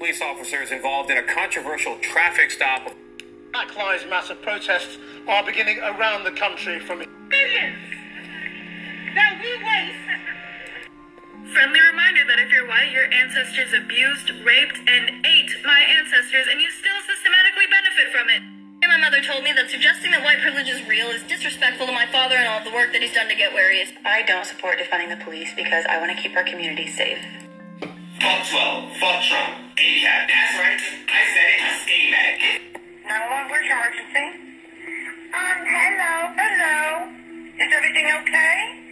police officers involved in a controversial traffic stop. Black Lives Matter protests are beginning around the country from billions that we waste. Friendly reminder that if you're white, your ancestors abused, raped, and ate my ancestors, and you still systematically benefit from it. And my mother told me that suggesting that white privilege is real is disrespectful to my father and all the work that he's done to get where he is. I don't support defunding the police because I want to keep our community safe. Fuck 12, fuck Trump, ACAB, that's right. I said it, stay back. 911, where's your emergency? Hello. Is everything okay?